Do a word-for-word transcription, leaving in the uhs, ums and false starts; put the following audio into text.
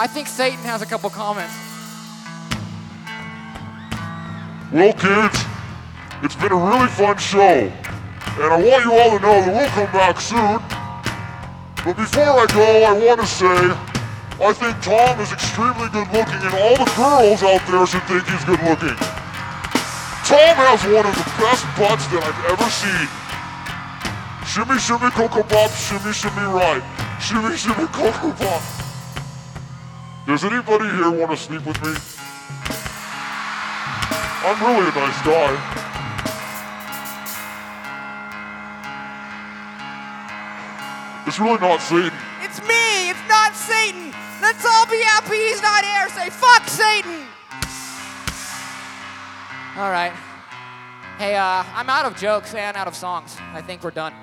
I think Satan has a couple comments. Well, kids, it's been a really fun show, and I want you all to know that we'll come back soon. But before I go, I want to say, I think Tom is extremely good looking, and all the girls out there should think he's good looking. Tom has one of the best butts that I've ever seen. Shimmy, shimmy, cocoa pop, shimmy, shimmy, right. Shimmy, shimmy, cocoa pop. Does anybody here want to sleep with me? I'm really a nice guy. It's really not Satan. It's me! It's not Satan! Let's all be happy he's not here! Say, fuck Satan! Alright. Hey, uh, I'm out of jokes and out of songs. I think we're done.